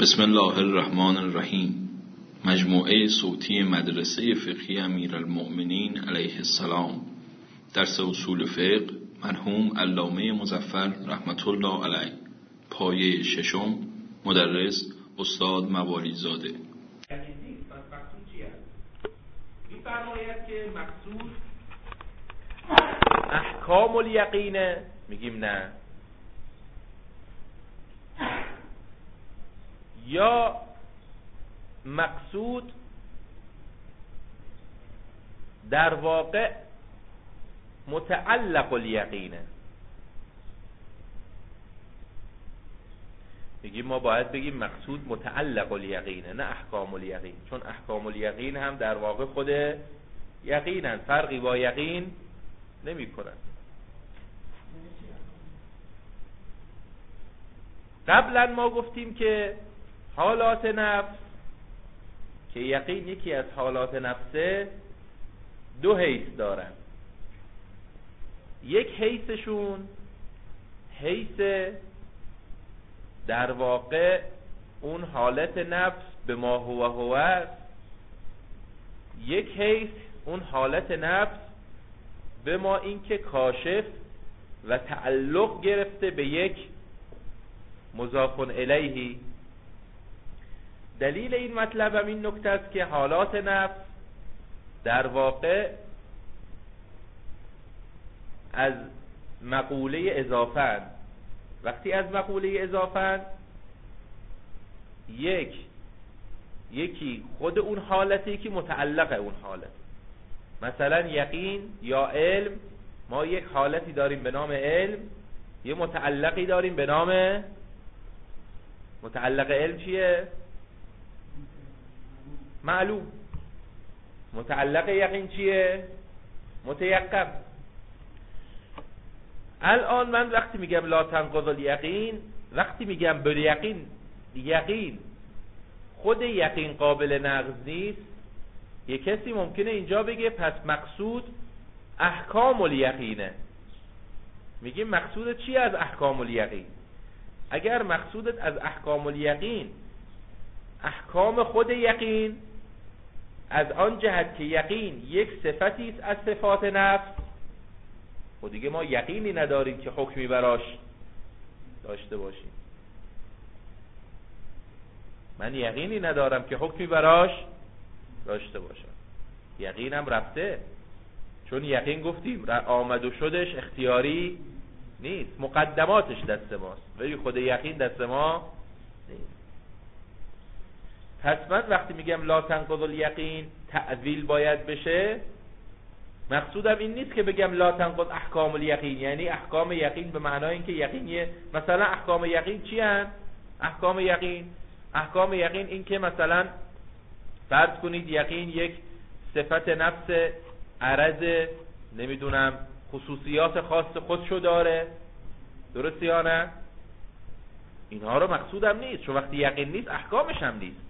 بسم الله الرحمن الرحیم. مجموعه صوتی مدرسه فقهی امیرالمؤمنین علیه السلام، درس اصول فقه، مرحوم علامه مظفر رحمت الله علیه، پایه ششم، مدرس استاد موالی زاده. مقصود چی است؟ می‌فرماید که مقصود احکام الیقینه. میگیم نه، یا مقصود در واقع متعلق الیقینه. میگیم ما باید بگیم مقصود متعلق الیقینه، نه احکام الیقین، چون احکام الیقین هم در واقع خود یقینن، فرقی با یقین نمی کنن. قبلا ما گفتیم که حالات نفس که یقین یکی از حالات نفسه دو حیث دارن. یک حیثشون حیث در واقع اون حالت نفس به ما هو است، یک حیث اون حالت نفس به ما این که کاشف و تعلق گرفته به یک مضاف الیه. دلیل این مطلب هم این نکته است که حالات نفس در واقع از مقوله اضافه. وقتی از مقوله اضافه، یکی خود اون حالتی که متعلق اون حالت. مثلا یقین یا علم، ما یک حالتی داریم به نام علم، یه متعلقی داریم به نام متعلق علم چیه؟ معلوم. متعلق یقین چیه؟ متیقن. الان من وقتی میگم لا تنقض الیقین، وقتی میگم بالیقین یقین خود یقین قابل نقض نیست، یه کسی ممکنه اینجا بگه پس مقصود احکام الیقینه. میگیم مقصودت چیه از احکام الیقین؟ اگر مقصودت از احکام الیقین احکام خود یقین، از آن جهت که یقین یک صفتی است از صفات نفس، و دیگه ما یقینی نداریم که حکمی براش داشته باشیم. من یقینی ندارم که حکمی براش داشته باشم. یقینم رفته، چون یقین گفتیم آمد و شدش اختیاری نیست، مقدماتش دست ماست، ولی خود یقین دست ما نیست. پس من وقتی میگم لا تنقض الیقین تعویل باید بشه، مقصودم این نیست که بگم لا تنقض احکام الیقین، یعنی احکام یقین به معنای اینکه یقینیه. مثلا احکام یقین چی هن؟ احکام یقین این که مثلا فرض کنید یقین یک صفت نفس عرض، نمیدونم خصوصیات خاص خودشو داره، درسته یا نه؟ اینها رو مقصودم نیست، چون وقتی یقین نیست احکامش هم نیست.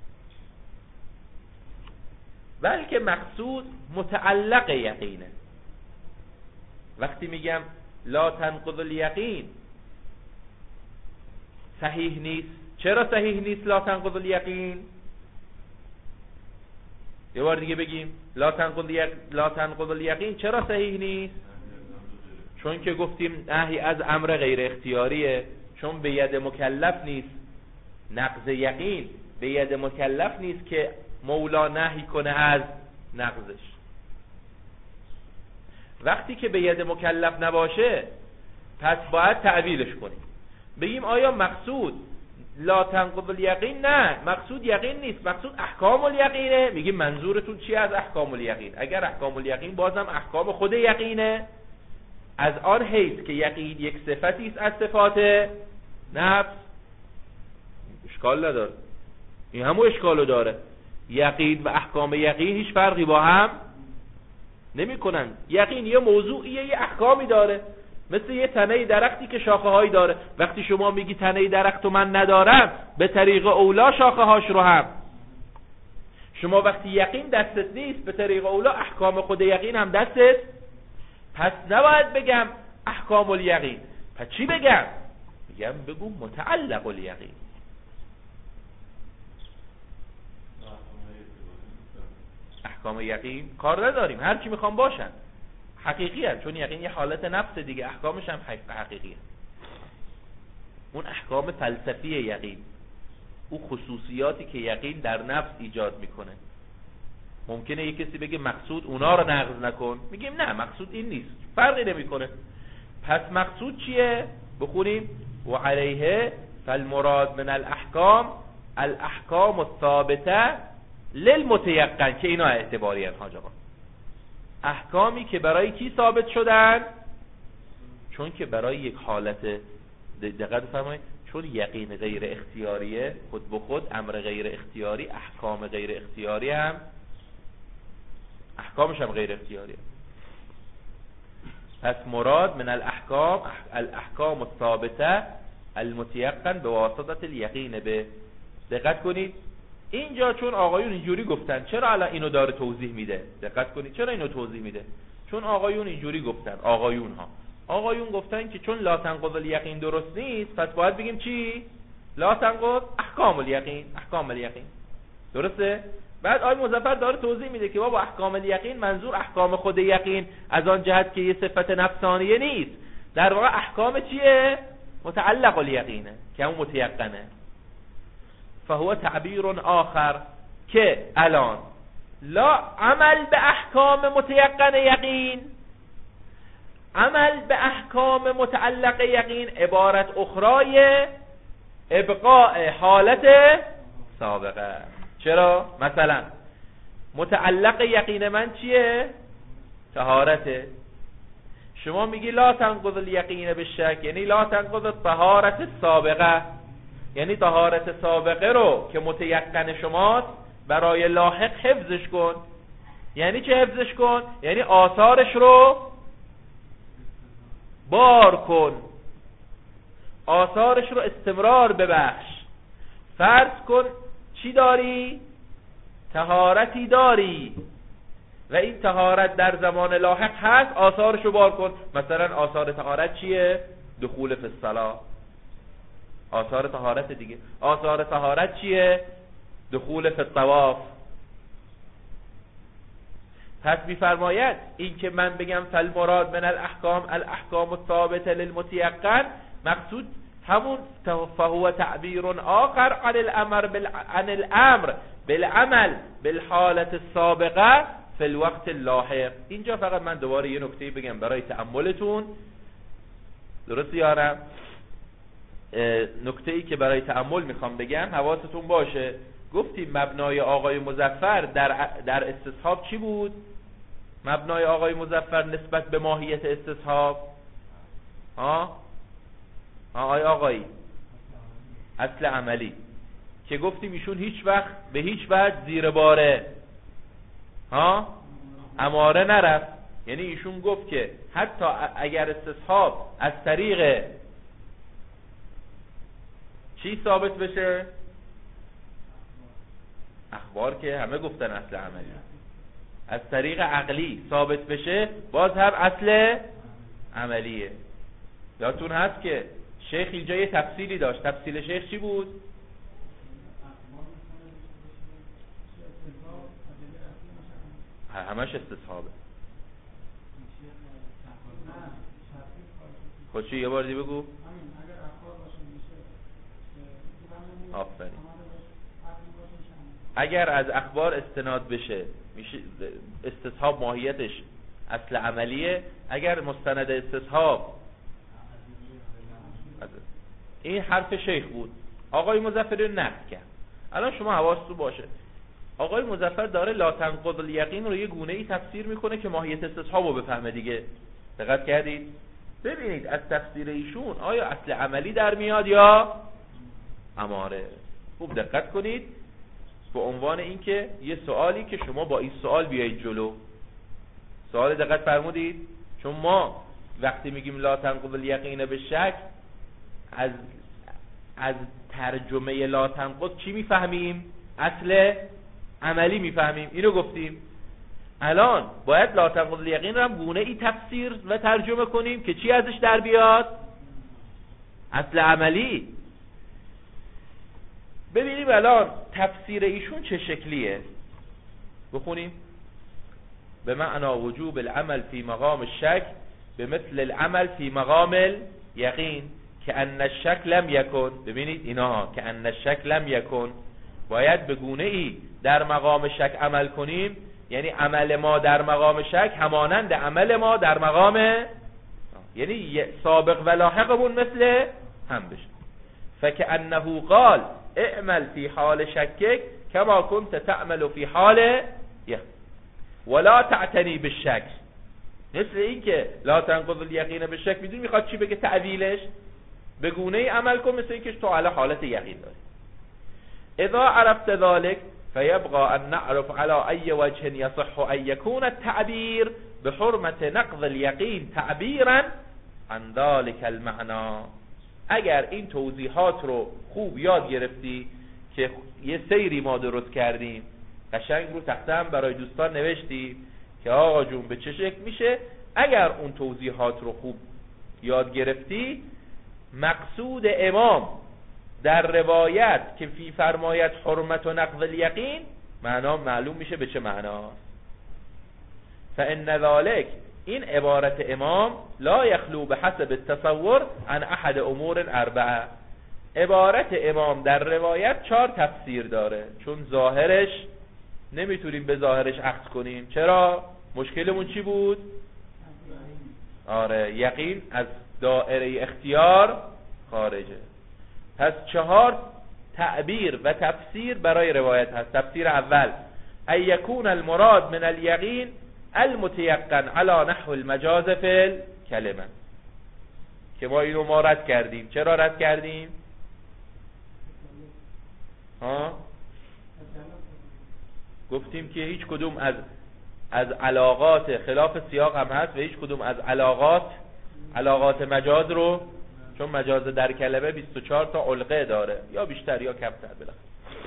بلکه مقصود متعلق یقینه. وقتی میگم لا تنقض الیقین صحیح نیست، چرا صحیح نیست لا تنقض الیقین؟ یه بار دیگه بگیم لا تنقض الیقین چرا صحیح نیست؟ چون که گفتیم نهی از امر غیر اختیاریه، چون به ید مکلف نیست. نقض یقین به ید مکلف نیست که مولا نهی کنه از نقضش. وقتی که به ید مکلف نباشه، پس باید تعبیرش کنیم، بگیم آیا مقصود لا تنقض الیقین؟ نه، مقصود یقین نیست، مقصود احکام الیقینه. میگیم منظورتون چیه از احکام الیقین؟ اگر احکام الیقین بازم احکام خود یقینه، از آن حیث که یقین یک صفتی است از صفات نفس، اشکال نداره. این همون اشکالو داره. یقین و احکام یقین هیچ فرقی با هم نمی کنن. یقین یه موضوعیه، یه احکامی داره، مثل یه تنه درختی که شاخه هایی داره. وقتی شما میگی تنه درخت و من ندارم، به طریق اولا شاخه هاش رو هم. شما وقتی یقین دستت نیست، به طریق اولا احکام خود یقین هم دستت. پس نباید بگم احکام الیقین، پس چی بگم؟ میگم بگو متعلق الیقین. احکام یقین کار نداریم، هر کی میخوام باشن حقیقی هست، چون یقین یه حالت نفس دیگه، احکامش هم حقیقیه. اون احکام فلسفی یقین، اون خصوصیاتی که یقین در نفس ایجاد میکنه. ممکنه یک کسی بگه مقصود اونا رو نقض نکن، میگیم نه مقصود این نیست، فرقی نمیکنه. پس مقصود چیه؟ بخونیم و علیه فالمراد من الاحکام الاحکام الثابته للمتیقن، که اینا اعتباری هست حاج آقا. احکامی که برای کی ثابت شدن؟ چون که برای یک حالت، دقت فرمایید، چون یقین غیر اختیاریه، خود به خود امر غیر اختیاری، احکام غیر اختیاری هم احکامش هم غیر اختیاریه. پس مراد من الاحکام الاحکام الثابته المتيقن به واسطه الیقین به. دقت کنید اینجا چون آقایون اینجوری گفتن، چرا الان اینو داره توضیح میده؟ دقت کنید چرا اینو توضیح میده؟ چون آقایون اینجوری گفتن، آقایون گفتن که چون لا تنقض الیقین درست نیست، پس باید بگیم چی؟ لا تنقض احکام الیقین، احکام الیقین. درسته؟ بعد آقای مظفر داره توضیح میده که بابا احکام الیقین منظور احکام خود یقین از آن جهت که یه صفت نفسانیه نیست، در واقع احکام چیه؟ متعلق الیقینه که اون متیقنه. فهو تعبیر آخر که الان لا عمل به احکام متیقن یقین، عمل به احکام متعلق یقین عبارت اخرای ابقاء حالت سابقه. چرا؟ مثلا متعلق یقین من چیه؟ طهارته. شما میگی لا تنقض الیقین بالشک، یعنی لا تنقض الطهارت السابقه، یعنی طهارت سابقه رو که متیقن شماست برای لاحق حفظش کن. یعنی چه حفظش کن؟ یعنی آثارش رو بار کن، آثارش رو استمرار ببخش. فرض کن چی داری؟ طهارتی داری و این طهارت در زمان لاحق هست، آثارش رو بار کن. مثلا آثار طهارت چیه؟ دخول فی الصلاة، آثار طهارت دیگه. آثار طهارت چیه؟ دخول فی الطواف. پس میفرماید این که من بگم فالمراد من الاحکام الاحکام الثابته للمتيقن، مقصود همون فهو تعبیر آخر عن الامر بالعمل بالحالت السابقه فی الوقت اللاحق. اینجا فقط من دوباره یه نکته بگم برای تأملتون، درست یارم؟ نکته‌ای که برای تأمل میخوام بگم حواستون باشه. گفتیم مبنای آقای مظفر در استصحاب چی بود؟ مبنای آقای مظفر نسبت به ماهیت استصحاب آقایی اصل عملی، که گفتیم ایشون هیچ وقت به هیچ وجه زیر باره اماره نرفت. یعنی ایشون گفت که حتی اگر استصحاب از طریق چی ثابت بشه؟ اخبار که همه گفتن اصل عملی، از طریق عقلی ثابت بشه، باز هم اصل عملیه. یادتون هست که شیخ اینجا یه تفصیلی داشت. تفصیل شیخ چی بود؟ همش استصحابه. خود چی؟ یه بار دیگه بگو. آفرین. اگر از اخبار استناد بشه میشه استصحاب ماهیتش اصل عملیه. اگر مستند استصحاب، این حرف شیخ بود، آقای مظفر رو نقد کرد. الان شما حواستون باشه آقای مظفر داره لا تنقض الیقین رو یه گونه‌ای تفسیر میکنه که ماهیت استصحاب رو بفهمه دیگه. دقت کردید؟ ببینید از تفسیر ایشون آیا اصل عملی در میاد یا اماره. خوب دقت کنید به عنوان اینکه یه سوالی که شما با این سوال بیایید جلو. سوال دقت فرمودید؟ چون ما وقتی میگیم لا تنقض الیقین به شک، از ترجمه لا تنقض چی میفهمیم؟ اصل عملی میفهمیم. اینو گفتیم. الان باید لا تنقض الیقین رو هم گونه ای تفسیر و ترجمه کنیم که چی ازش در بیاد؟ اصل عملی. ببینیم الان تفسیر ایشون چه شکلیه. بخونیم به معنا وجوب العمل فی مقام الشک به مثل العمل فی مقام الیقین که ان الشک لم یکن. ببینید اینا که ان الشک لم یکن، باید به گونه ای در مقام شک عمل کنیم، یعنی عمل ما در مقام شک همانند عمل ما در مقام، یعنی سابق و لاحقمون مثل هم بشه. فکأنه قال اعمل فی حال شکک کما کنت تعمل فی حال یقین ولا تعتنی بالشک. مثل این که لا تنقض الیقین بالشک، میدونی میخواد چی بگه؟ تعویلش به گونه ای عمل کن مثل این که تو علی حالت یقین داری. اذا عرفت ذلك فيبقى ان نعرف على اي وجه يصح ان يكون التعبير بحرمة نقض اليقين تعبيرا عن ذلك المعنى. اگر این توضیحات رو خوب یاد گرفتی که یه سیری ما درست کردیم قشنگ رو تخته هم برای دوستان نوشتی که آقا جون به چه شکل میشه، اگر اون توضیحات رو خوب یاد گرفتی مقصود امام در روایت که فی فرمایت حرمت و نقض الیقین معنا معلوم میشه به چه معنا. فان ذلك این عبارت امام لا یخلو به حسب التصور عن احد امور اربعه. عبارت امام در روایت 4 تفسیر داره، چون ظاهرش نمیتونیم به ظاهرش اخذ کنیم. چرا؟ مشکلمون چی بود؟ آره یقین از دائره اختیار خارجه. پس 4 تعبیر و تفسیر برای روایت هست. تفسیر اول ان یکون المراد من الیقین المتیقن علی نحو المجاز فی الکلمه، که ما اینو ما رد کردیم. چرا رد کردیم؟ گفتیم که هیچ کدوم از علاقات خلاف سیاق هم هست و هیچ کدوم از علاقات مجاز رو، چون مجاز در کلمه 24 تا علقه داره، یا بیشتر یا کمتر بالاخره.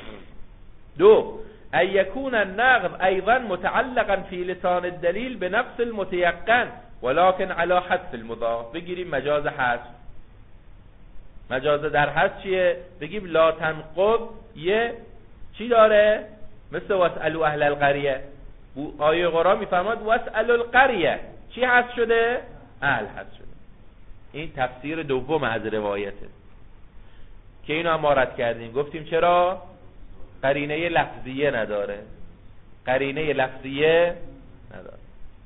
2 ان یکون النقض ایضا متعلقا فی لسان الدلیل به نفس المتیقن ولكن على حذف المضاف. بگیریم مجاز حذف. مجاز در حذف چیه؟ بگیم لا تنقض یه چی داره؟ مثل واسألوا اهل القریه. آیه قرآن میفرماد واسألوا القریه چی حذف شده؟ اهل حذف شده. این تفسیر دوم از روایته که اینو هم رد کردیم. گفتیم چرا؟ قرینه لفظیه نداره. قرینه لفظیه نداره.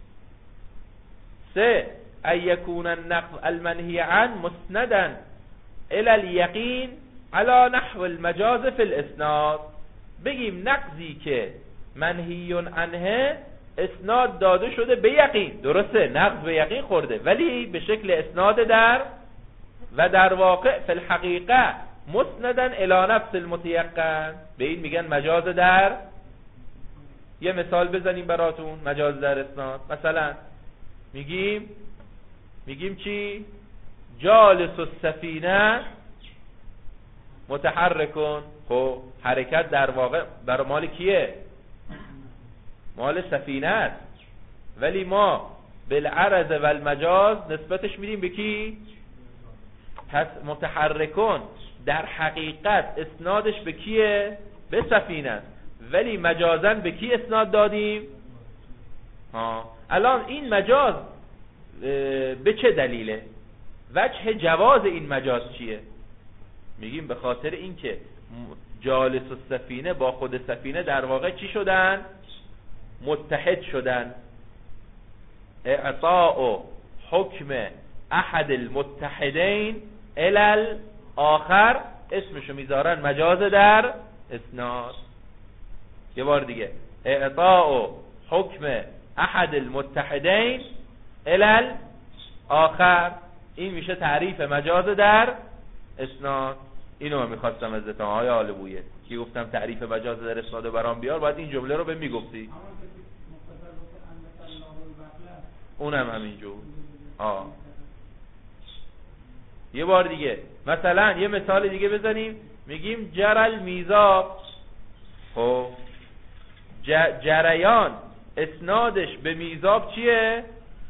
3 ان یکون النقض المنهی عن مسندا الى الیقین على نحو المجاز فی الاسناد. بگیم نقضی که منهی عنه اسناد داده شده به یقین، درسته نقض به یقین خورده ولی به شکل اسناد در واقع فی الحقیقه مسندا الی نفس المتیقن، به این میگن مجاز در. یه مثال بزنیم براتون مجاز در اسناد. مثلا میگیم چی؟ جالس السفینه متحرکون. خب حرکت در واقع برای مال کیه؟ مال سفینه است، ولی ما بالعرض و المجاز نسبتش میدیم به کی؟ پس متحرکون در حقیقت اسنادش به کیه؟ به سفینه است، ولی مجازن به کی اسناد دادیم؟ الان این مجاز به چه دلیله؟ وجه جواز این مجاز چیه؟ میگیم به خاطر اینکه جالس السفینه با خود سفینه در واقع چی شدن؟ متحد شدن. اعطاء حکم احد المتحدین الی الاخر اسمشو میذارن مجاز در اسناد. یه بار دیگه اعطاء حکم احد المتحدین الی الاخر، این میشه تعریف مجاز در اسناد. اینو من میخواستم از های آل بویه که گفتم تعریف مجاز در اسناد برام بیار، باید این جمله رو به میگفتی. اونم همینجور. یه بار دیگه مثلا یه مثال دیگه بزنیم. میگیم جرل میزاب. خب جریان اسنادش به میزاب چیه؟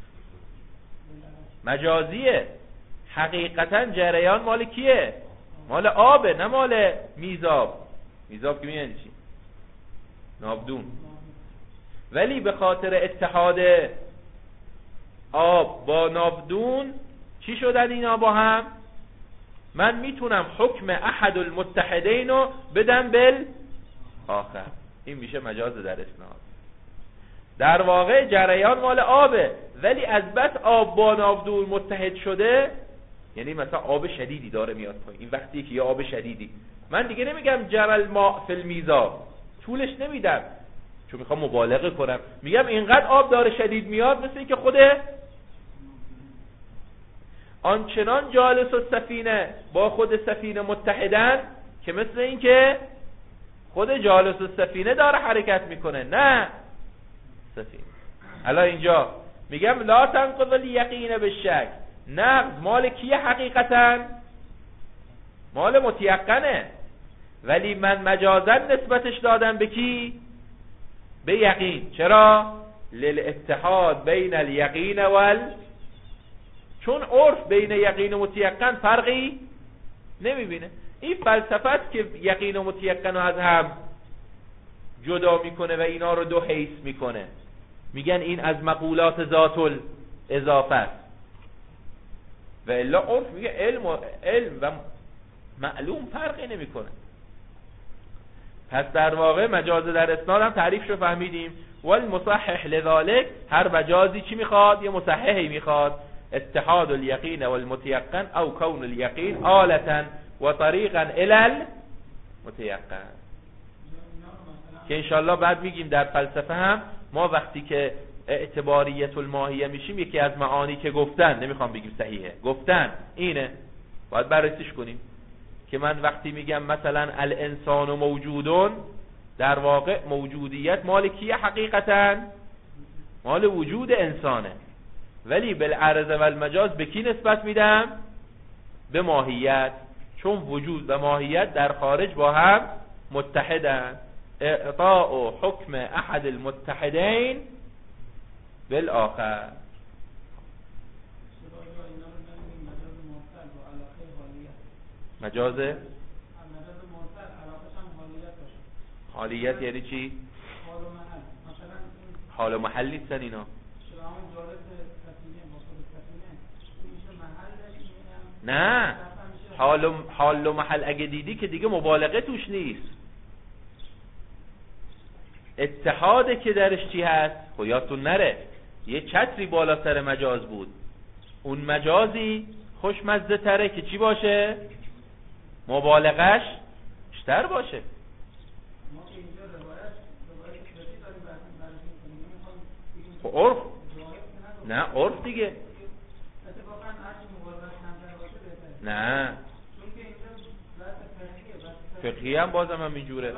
مجازیه. حقیقتا جریان مال کیه؟ مال آبه، نه مال میزاب. میزاب که میگن چی؟ نابدون. ولی به خاطر اتحاد آب با ناودون چی شدن اینا با هم؟ من میتونم حکم احد المتحدین رو بدم آخر. این میشه مجاز در اسناد. در واقع جریان مال آبه، ولی از بس آب با ناودون متحد شده، یعنی مثلا آب شدیدی داره میاد پایین. این وقتی که یه آب شدیدی، من دیگه نمیگم جرى الماء فی المیزاب، طولش نمیدم چون میخوام مبالغه کنم، میگم اینقدر آب داره شدید میاد مثل این که خود آنچنان جالس السفینه با خود سفینه متحدن که مثل این که خود جالس السفینه داره حرکت میکنه، نه سفینه. الان اینجا میگم لا تنقض الیقین بالشک، نقض مال کیه حقیقتا؟ مال متیقنه، ولی من مجازا نسبتش دادم به کی؟ به یقین. چرا؟ للاتحاد بین الیقین چون عرف بین یقین و متیقن فرقی نمیبینه. این فلسفه است که یقین و متیقن رو از هم جدا میکنه و اینا رو دو حیث میکنه. میگن این از مقولات ذات الاضافه است، و الا عرف میگه علم و معلوم فرقی نمیکنه. پس در واقع مجاز در اسناد هم تعریفش رو فهمیدیم. والمصحح لذالک، هر مجازی چی میخواد؟ یه مصححی میخواد. اتحاد الیقین والمتیقن او کون الیقین آلتا و طریقا الی المتیقن، که انشالله بعد میگیم در فلسفه هم ما وقتی که اعتباریت الماهیه میشیم، یکی از معانی که گفتن، نمیخوام بگیم صحیحه، گفتن اینه، باید بررسیش کنیم که من وقتی میگم مثلا الانسان موجودون، در واقع موجودیت مال کیه حقیقتا؟ مال وجود انسانه، ولی بالعرض و المجاز به کی نسبت میدم؟ به ماهیت، چون وجود و ماهیت در خارج با هم متحدن. اعطاء حکم احد المتحدین بالآخر. مجاز حالیت یعنی چی؟ حال و محل نیستن اینا. نه، حال و محل اگه دیدی که دیگه مبالغه توش نیست. اتحاده که درش چی هست؟ خب یادتون نره یه چتری بالا سر مجاز بود، اون مجازی خوشمزه تره که چی باشه؟ مبالغش بیشتر باشه. خب عرف، نه عرف دیگه، نه فقهی هم بازم هم اینجوره.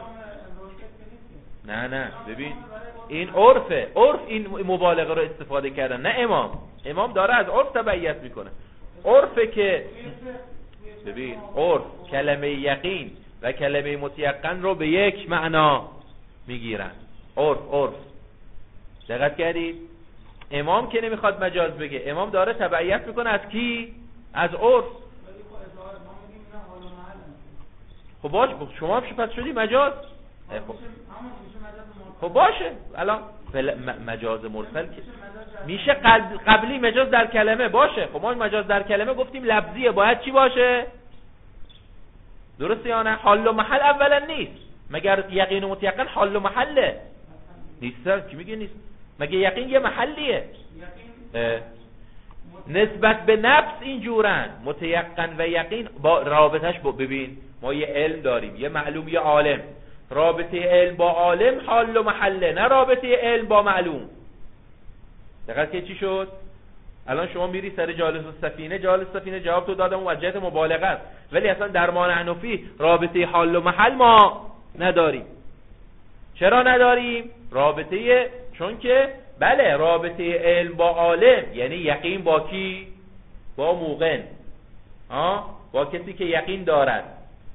نه ببین این عرفه، عرف این مبالغه رو استفاده کردن، نه امام داره از عرف تبعیت میکنه. عرفه که ببین عرف کلمه یقین و کلمه متیقن رو به یک معنا میگیرن. عرف دقت کردید؟ امام که نمیخواد مجاز بگه، امام داره تبعیت میکنه از کی؟ از عرف. خب باش، شما هم پس شدی مجاز. خب باشه، الان مجاز مرسل میشه قبلی مجاز در کلمه باشه. خب ما مجاز در کلمه گفتیم لفظیه، باید چی باشه؟ درسته یا نه؟ حال و محل اولا نیست، مگر یقین و متیقن حال و محله نیست؟ کی میگه نیست؟ مگه یقین یه محلیه؟ نسبت به نفس اینجورن. متیقن و یقین با رابطش ببین، ما یه علم داریم، یه معلوم، یه عالم. رابطه علم با عالم حال و محله، نه رابطه علم با معلوم. دقیقا که چی شد؟ الان شما میری سر جالس السفینه، جالس السفینه جواب تو دادم اون وجهت مبالغه است، ولی اصلا در مانع نفی رابطه حال و محل ما نداریم. چرا نداریم؟ رابطه، چون که بله رابطه علم با عالم یعنی یقین با کی؟ با موقن، با کسی که یقین دارد.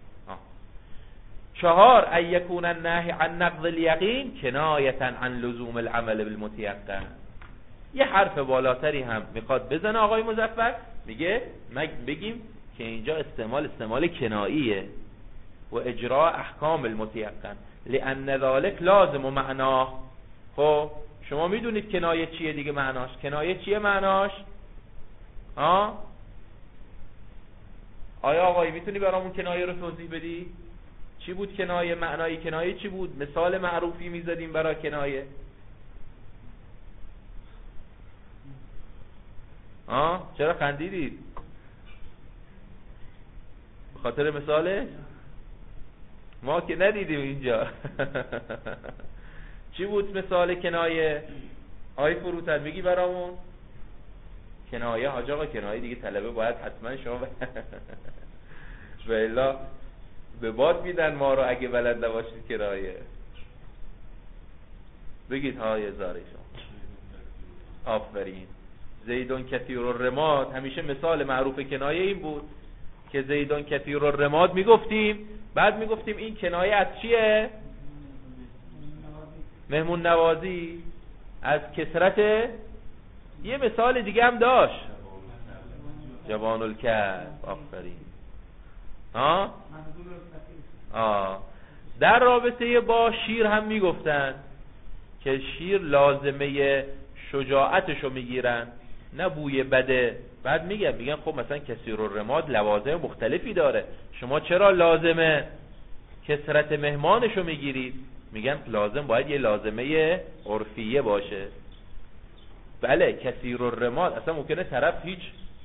4 ان یکون النهی عن نقض الیقین کنایه عن لزوم العمل بالمتیقن. یه حرف بالاتری هم میخواد بزنه آقای مظفر، میگه بگیم که اینجا استعمال کناییه و اجراء احکام المتیقن لان ذلك لازم و معناه. خب شما میدونید کنایه چیه دیگه معناش. کنایه چیه معناش؟ آیا آقایی میتونی برامون کنایه رو توضیح بدی؟ چی بود کنایه؟ معنای کنایه چی بود؟ مثال معروفی میزدیم برای کنایه. چرا خندیدید؟ به خاطر مثاله؟ ما که ندیدیم اینجا. چی بود مثال کنایه؟ آی فروتن میگی برامون؟ کنایه حاج آقا، کنایه دیگه طلبه باید حتما شما و الا به باد میدن ما رو اگه بلد نباشید کنایه. بگید های زاری شما. آفرین. زیدون کثیر الرماد، همیشه مثال معروف کنایه این بود که زیدون کثیر الرماد میگفتیم، بعد میگفتیم این کنایه از چیه؟ مهمون نوازی، از کثرت. یه مثال دیگه هم داشت، جوان الکلب. آفرین. در رابطه با شیر هم میگفتن که شیر لازمه شجاعتشو میگیرن، نه بوی بده. بعد میگن خب مثلا کثیر الرماد لوازم مختلفی داره، شما چرا لازمه کثرت مهمانشو میگیرید؟ میگن لازم باید یه لازمه عرفیه باشه. بله کثیر الرماد اصلا ممکنه طرف هیچ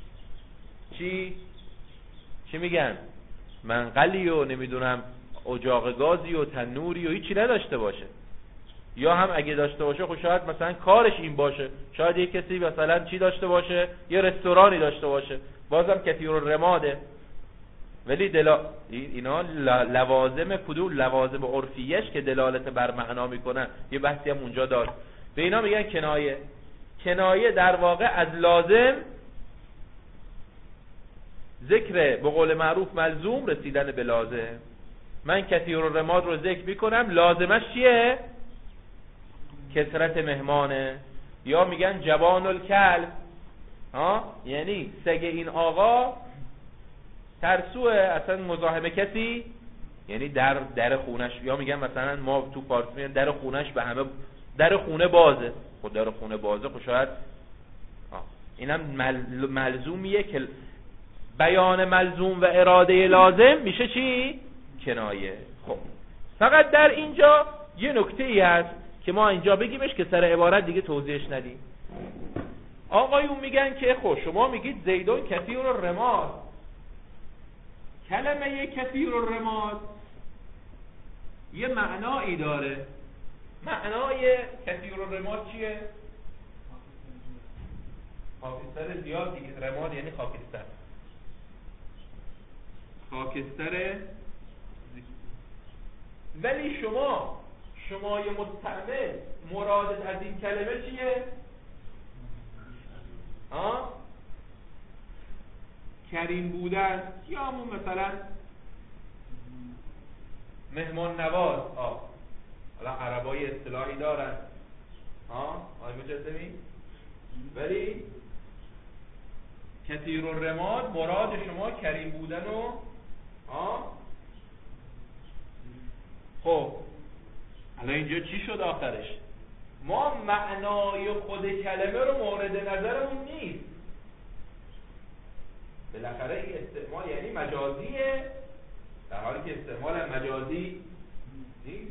چی میگن منقلی و نمیدونم اجاق گازی و تنوری و هیچی نداشته باشه، یا هم اگه داشته باشه خب شاید مثلا کارش این باشه، شاید یه کسی مثلا چی داشته باشه، یه رستورانی داشته باشه، بازم کثیر الرماده. ولی اینا لوازم کدوم؟ لوازم عرفیش که دلالت بر معنا میکنن. یه بحثی هم اونجا داشت. به اینا میگن کنایه. کنایه در واقع از لازم ذکر، به قول معروف ملزوم رسیدن به لازم. من کثیر الرماد رو ذکر میکنم، لازمش چیه؟ کثرت مهمانه. یا میگن جوان الکلب، یعنی سگ این آقا ترسوه، اصلا مزاحم کسی، یعنی در خونش. یا میگن مثلا ما تو فارسی میگن در خونش به همه، در خونه بازه. خود در خونه بازه خب شاید اینم ملزومیه که بیان ملزوم و اراده لازم میشه چی؟ کنایه. خب فقط در اینجا یه نکته ای هست که ما اینجا بگیمش که سر عبارت دیگه توضیحش ندیم. آقایون میگن که خب شما میگید زیدون کثیر الرماد، کلمه کثیر الرماد یه معنایی داره. معنای کثیر الرماد چیه؟ خاکستر زیاد دیگه. رماد یعنی خاکستر. خاکستر. ولی شمای مستعمل مرادت از این کلمه چیه؟ کریم بودن، یا همون مثلا مهمان نواز. حالا عربای اصطلاحی دارن، آقای مجددی، ولی کثیر الرماد مراد شما کریم بودن و خب الان اینجا چی شد آخرش؟ ما معنای خود کلمه رو مورد نظرمون نیست. بالاخره این استعمال یعنی مجازیه، در حالی که استعمال مجازی نیست.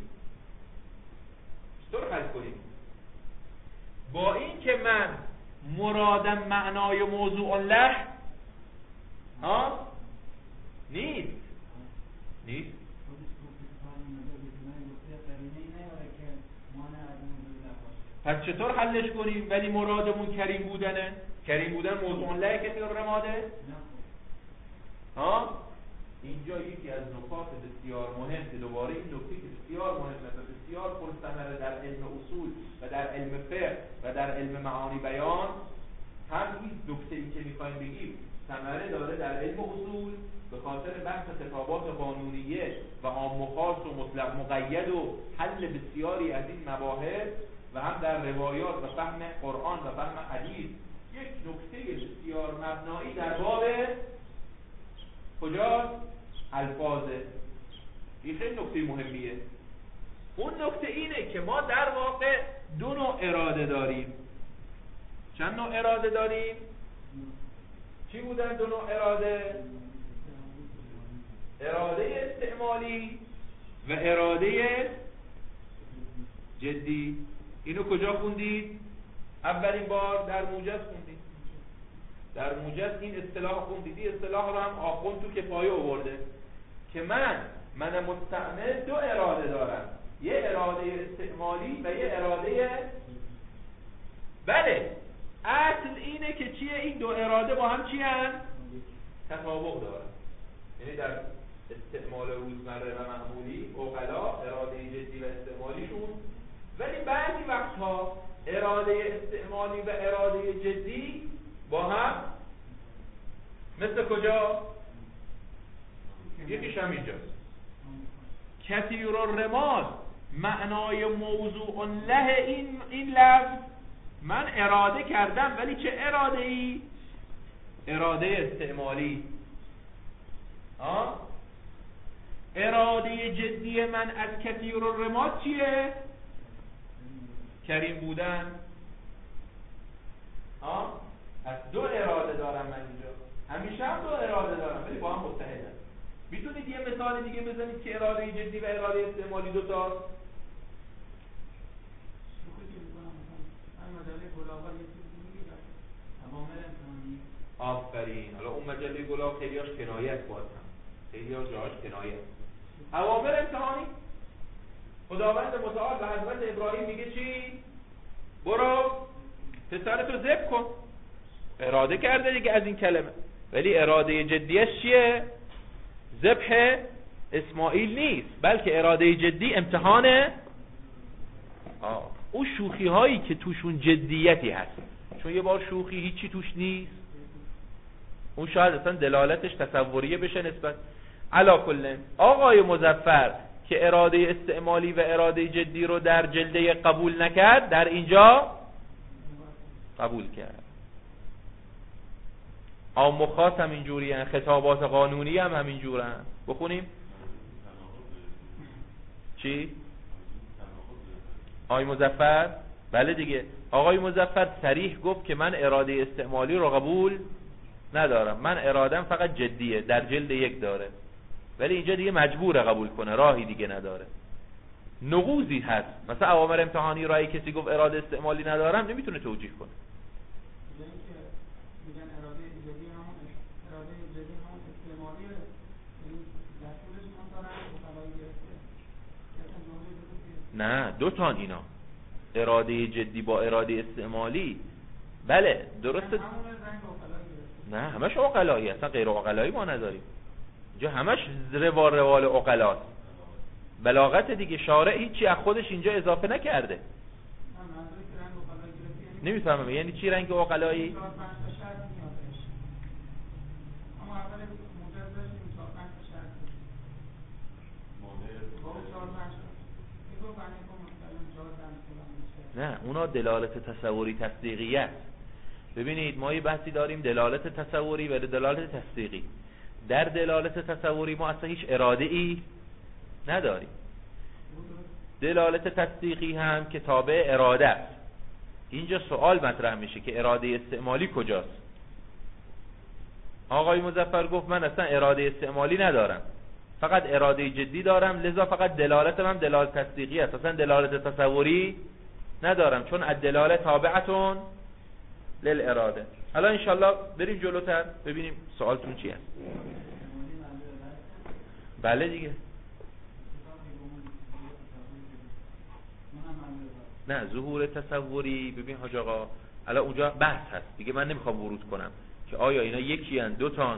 چطور حل کنیم؟ با این که من مرادم معنای موضوع له نیست. پس چطور حلش کنیم؟ ولی مرادمون کریم بودنه. کریم بودن موضوع له کثیر الرماده. اینجا یکی از نکات بسیار مهم، دوباره این نکته که بسیار مهمه و بسیار پرثمره در علم اصول و در علم فقه و در علم معانی بیان، هم این نکته‌ای که می‌خوایم بگیم ثمره داره در علم اصول به خاطر بحث خطابات قانونیه و عام و خاص و مطلق مقید و حل بسیاری از این مباحث، و هم در روایات و فهم قرآن و فهم حدیث یک نکته بسیار مبنایی در باب کجا؟ الفاظه. این خیلی نکته مهمیه. اون نکته اینه که ما در واقع دو نوع اراده داریم. چند نوع اراده داریم؟ چی بودن دو نوع اراده؟ اراده استعمالی و اراده جدی. اینو کجا خوندید؟ اولین بار در موجز خوندید. در موجز این اصطلاح خوندید. این اصطلاح رو هم آخوند تو کفایه آورده که من مستعمل دو اراده دارم، یه اراده استعمالی و یه اراده. بله، اصل اینه که چیه؟ این دو اراده با هم چی هست؟ تطابق دارن. یعنی در استعمال روزمره و معمولی عقلا اراده جدی و استعمالیشون، ولی بعضی وقتها اراده استعمالی و اراده جدی با هم، مثل کجا؟ یکیش هم اینجاست. کثیر الرماد معنای موضوع له این لفظ من اراده کردم، ولی چه اراده ای؟ اراده استعمالی. اراده جدی من از کثیر الرماد چیه؟ کریم بودن. از دو اراده دارم من اینجا، همیشه هم دو اراده دارم ولی با هم متحدن. میتونید یه مثال دیگه بزنید که اراده جدی و اراده استعمالی دو تا؟ آفرین. حالا اون مجله گلاب خیلیاش کنایت باز هم، خیلیاش جاهاش کنایت. اوامر امتحانی. خداوند متعال به حضرت ابراهیم میگه چی؟ برو پسرتو ذبح کن. اراده کرده دیگه از این کلمه، ولی اراده جدیش چیه؟ ذبح اسماعیل نیست، بلکه اراده جدی امتحانه. اون شوخی هایی که توشون جدیتی هست، چون یه بار شوخی هیچی توش نیست، اون شاید اصلا دلالتش تصوریه بشه نسبت. علا کلن آقای مظفر که اراده استعمالی و اراده جدی رو در جلده قبول نکرد، در اینجا قبول کرد. آموخات هم اینجوری هن، خطابات قانونی هم همینجور هن. بخونیم چی؟ آقای مظفر؟ بله دیگه، آقای مظفر صریح گفت که من اراده استعمالی رو قبول ندارم، من ارادم فقط جدیه، در جلد یک داره، ولی اینجا دیگه مجبوره قبول کنه، راهی دیگه نداره. نقوضی هست، مثلا اوامر امتحانی رای کسی گفت اراده استعمالی ندارم، نمیتونه توجیه کنه. نه، دو تا اینا، اراده جدی با اراده استعمالی. بله درسته. نه همش عقلایی، اصلا غیر عقلایی ما نداریم اینجا، همش روال عقلاست. بلاغت دیگه، شارع هیچی از خودش اینجا اضافه نکرده. نمیفهمم یعنی چی رنگ عقلایی؟ نه اونا دلالت تصوری تصدیقی است. ببینید ما یه بحثی داریم دلالت تصوری و دلالت تصدیقی. در دلالت تصوری ما اصلا هیچ اراده ای نداریم. دلالت تصدیقی هم که تابع اراده است. اینجا سوال مطرح میشه که اراده استعمالی کجاست؟ آقای مظفر گفت من اصلا اراده استعمالی ندارم، فقط اراده جدی دارم، لذا فقط دلالتم هم دلالت تصدیقی است، اصلا دلالت تصوری ندارم، چون الدلاله تابعتون للاراده. حالا انشالله بریم جلوتر ببینیم سوالتون چی هست. بله دیگه، نه ظهور تصوری. ببین حاج آقا الان اونجا بحث هست دیگه، من نمیخوام ورود کنم که آیا اینا یکی ان دو تان.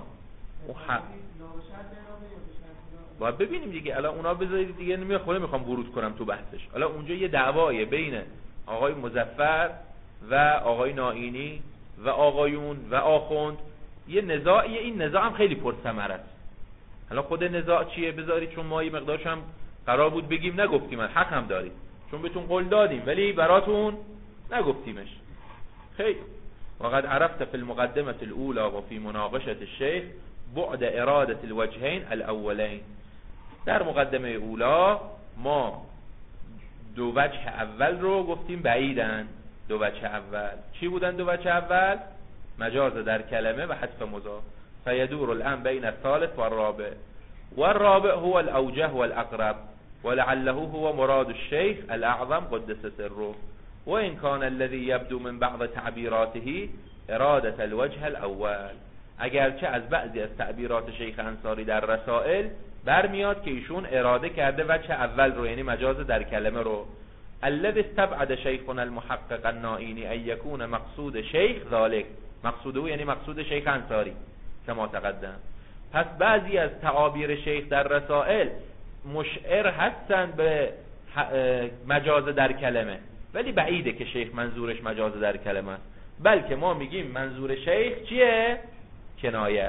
باید ببینیم دیگه، الان اونا بذارید دیگه، نمیخوام ورود کنم تو بحثش. الان اونجا یه دعوایه بین آقای مظفر و آقای نائینی و آقایون و آخوند، یه نزاعیه. این نزاع هم خیلی پرثمره است. حالا خود نزاع چیه بذارید، چون ما یه مقدارش هم قرار بود بگیم نگفتیم، حق هم دارید چون بهتون قول دادیم ولی براتون نگفتیمش. خیلی وقد عرفت في المقدمة الأولى وفي مناقشة الشيخ بعد إرادة الوجهين الأولين. در مقدمه اولا ما دو وجه اول رو گفتیم بعیدن. دو وجه اول چی بودن؟ دو وجه اول مجاز در کلمه و حذف مضاف. فیدور الان بین الثالث والرابع والرابع هو الاوجه والاقرب ولعله هو مراد الشيخ الاعظم قدس سره وان كان الذي يبدو من بعض تعبيراته اراده الوجه الاول. اگرچه از بعضی از تعبیرات شیخ انصاری در رسائل برمیاد که ایشون اراده کرده وجه اول رو، یعنی مجاز در کلمه رو. الذي استبعد شيخنا المحقق النائینی ان يكون مقصود شیخ ذلك، مقصوده یعنی مقصود شیخ انصاری کما تقدم. پس بعضی از تعابیر شیخ در رسائل مشعر هستن به مجاز در کلمه، ولی بعیده که شیخ منظورش مجاز در کلمه است، بلکه ما میگیم منظور شیخ چیه؟ کنایه.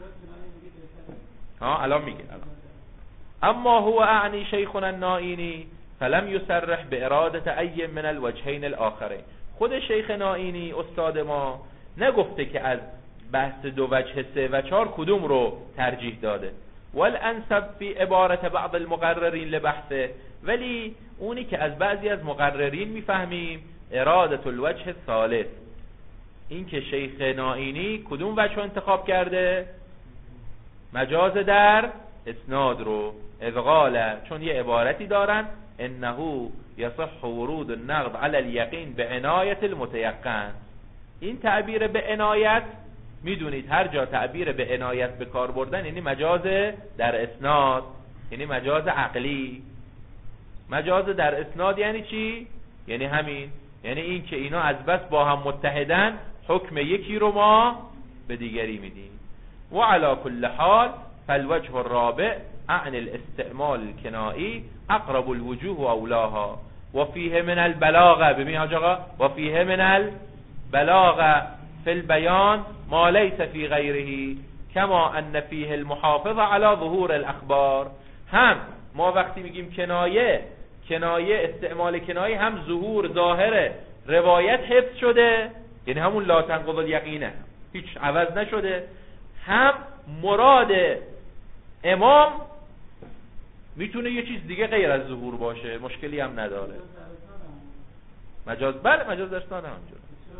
الان میگه اما هو اعنی شیخنا النائینی فلم یصرح باراده ای من الوجهین الاخرین. خود شیخ نائینی استاد ما نگفته که از بحث دو وجه سه و چهار کدوم رو ترجیح داده. والانسب فی عبارت بعض المقررین لبحثه، ولی اونی که از بعضی از مقررین میفهمیم اراده الوجه الثالث، این که شیخ نائینی کدوم وجه رو انتخاب کرده؟ مجاز در اسناد رو. اذقاله، چون یه عبارتی دارن انه یصح ورود النقد علی الیقین به عنایت المتیقن. این تعبیر به عنایت، میدونید هر جا تعبیر به عنایت به کار بردن یعنی مجاز در اسناد، یعنی مجاز عقلی. مجاز در اسناد یعنی چی؟ یعنی همین، یعنی این که اینا از بس با هم متحدن حکم یکی رو ما به دیگری میدیم. و علی کل حال فالوجه الرابع عن الاستعمال الکنائی اقرب الوجوه و اولاها و فیه من البلاغه. ببین حاج آقا، و فیه من البلاغه فی البیان ما لیس فی غیره کما ان فیه المحافظه علی ظهور الاخبار. هم ما وقتی میگیم کنایه استعمال کنایه هم ظهور ظاهر روایت حفظ شده، یعنی همون لا تنقض الیقینه هیچ عوض نشده، هم مراد امام میتونه یه چیز دیگه غیر از ظهور باشه، مشکلی هم نداره. مجاز بله، مجاز در اسناد همونجوره.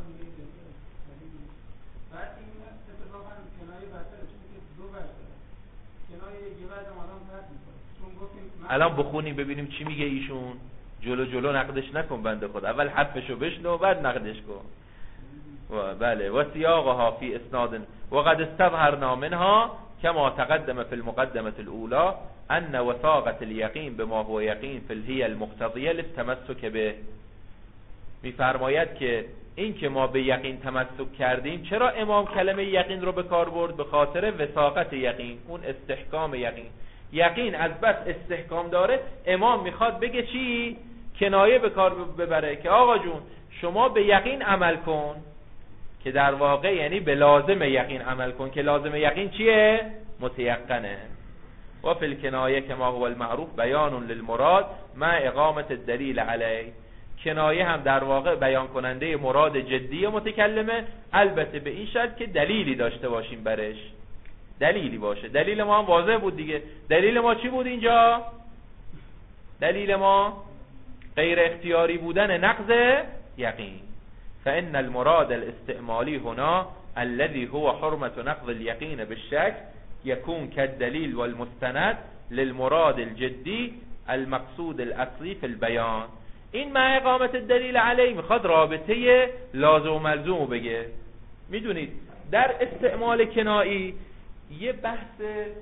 الان بخونیم ببینیم چی میگه ایشون. جلو نقدش نکن بنده خدا، اول حرفشو بشنو بعد نقدش کن. بله و سیاقها فی اسناد و قد استظهرنا منها كما تقدم في المقدمة الأولى أن وثاقة اليقين بما هو يقين في الهي المقتضية للتمسك به. میفرماید که این که ما به یقین تمسک کردیم، چرا امام کلمه یقین رو به کار برد؟ به خاطر وثاقت یقین، اون استحکام یقین. یقین از بس استحکام داره، امام میخواد بگه چی؟ کنایه به کار ببره که آقا جون شما به یقین عمل کن، که در واقع یعنی به لازم یقین عمل کن، که لازم یقین چیه؟ متیقنه. و فی الکنایه کما هو المعروف بیان للمراد مع اقامت الدلیل علیه. کنایه هم در واقع بیان کننده مراد جدی متکلمه، البته به این شرط که دلیلی داشته باشیم برش، دلیلی باشه. دلیل ما هم واضح بود دیگه. دلیل ما چی بود اینجا؟ دلیل ما غیر اختیاری بودن نقض یقین. فإن المراد الاستعمالي هنا الذي هو حرمة نقض اليقين بالشك يكون كالدليل والمستند للمراد الجدي المقصود الأصلي في البيان. این مع اقامت الدلیل علیه میخواد رابطه لازم و ملزوم بگه. میدونید در استعمال کنایی یه بحث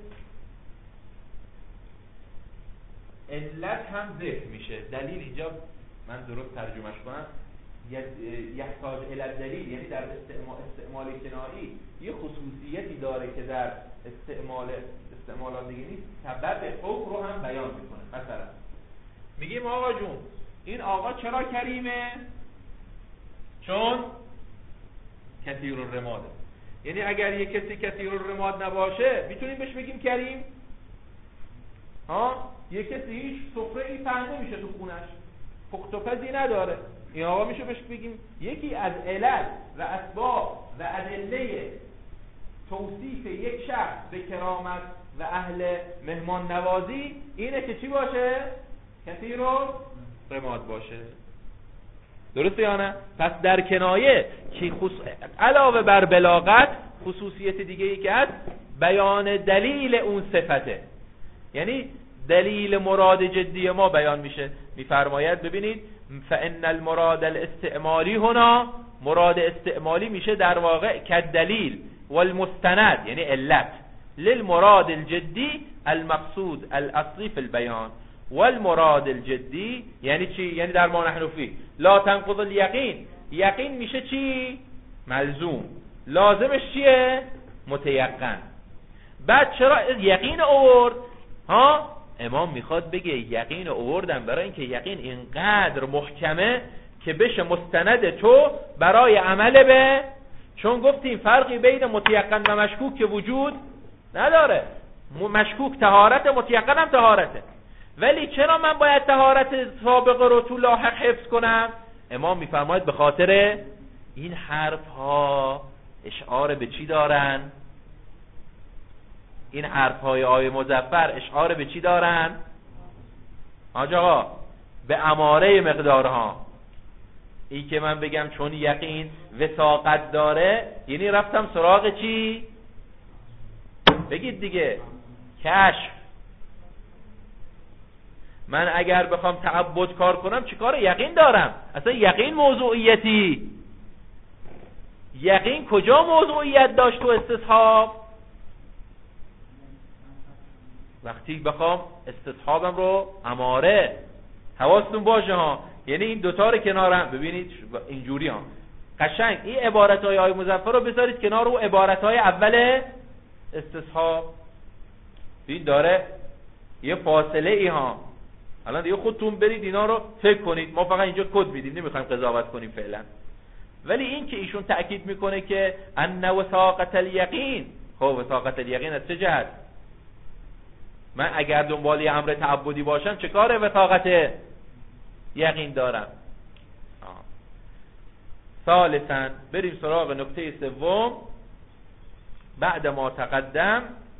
علت هم ذکر میشه. دلیل اینجا من درست ترجمهش کنم، یحتاج الی الدلیل، یعنی در استعمال کنایی یه خصوصیتی داره که در استعمالات دیگه نیست، سبب حکم رو هم بیان میکنه. مثلا میگیم آقا جون این آقا چرا کریمه؟ چون کثیر الرماده. یعنی اگر یه کسی کثیر الرماد نباشه میتونیم بهش بگیم کریم؟ یه کسی هیچ سفره ای پهن نمیشه تو خونش، پخت و پزی نداره، این آقا میشه بهش بگیم. یکی از علل و اسباب و ادله توصیف یک شخص به کرامت و اهل مهمان نوازی اینه که چی باشه؟ کثیر رماد باشه. درسته یا نه؟ پس در کنایه که علاوه بر بلاغت خصوصیت دیگه ای که هست بیان دلیل اون صفته، یعنی دلیل مراد جدی ما بیان میشه. میفرماید ببینید فان المراد الاستعمالی هنا، مراد استعمالی میشه در واقع کالدلیل والمستند یعنی علت، للمراد الجدی المقصود الاصلی فی البیان. والمراد الجدی یعنی چی؟ یعنی در ما نحن فيه لا تنقض الیقین، یقین میشه چی؟ ملزوم. لازمش چیه؟ متیقن. بعد چرا یقین آورد؟ امام میخواد بگه یقین آوردم برای اینکه یقین اینقدر محکمه که بشه مستند تو برای عمل به، چون گفتیم فرقی بین متیقن و مشکوک که وجود نداره. مشکوک طهارت، متیقن هم طهارته. ولی چرا من باید طهارت سابقه رو تو لاحق حفظ کنم؟ امام میفرماید به خاطر این حرف ها اشعار به چی دارن؟ این حرف های آیه مظفر اشعار به چی دارن؟ آقا به اماره مقدارها. این که من بگم چون یقین وثاقت داره یعنی رفتم سراغ چی؟ بگید دیگه، کشف. من اگر بخوام تعبد کار کنم چی کار یقین دارم؟ اصلا یقین موضوعیتی، یقین کجا موضوعیت داشت تو استصحاب؟ وقتی بخوام استصحابم رو اماره، حواستون باشه ها، یعنی این دوتا رو کنارم ببینید اینجوری ها قشنگ. این عبارتهای آیه مظفر رو بذارید کنار و عبارتهای اول استصحاب. این داره یه فاصله ای ها. الان دیگه خودتون برید اینا رو فکر کنید، ما فقط اینجا کد میدیم، نمیخوایم قضاوت کنیم فعلا. ولی این که ایشون تأکید میکنه که ان وثاقت الیقین، خب وثاقت الیقین از چه جهت؟ من اگر دنبال امر تعبدی باشم چه کار وثاقت یقین دارم؟ ثالثاً بریم سراغ نکته سوم بعد ما تقدم.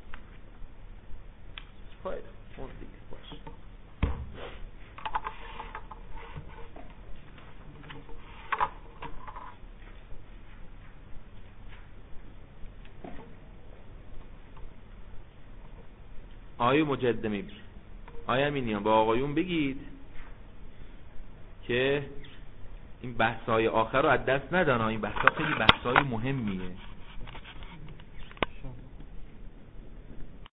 آیه مجدمی آیه امینیان با آقایون بگید که این بحث‌های آخر رو از دست ندن. این بحث‌ها خیلی بحث‌های مهمیه.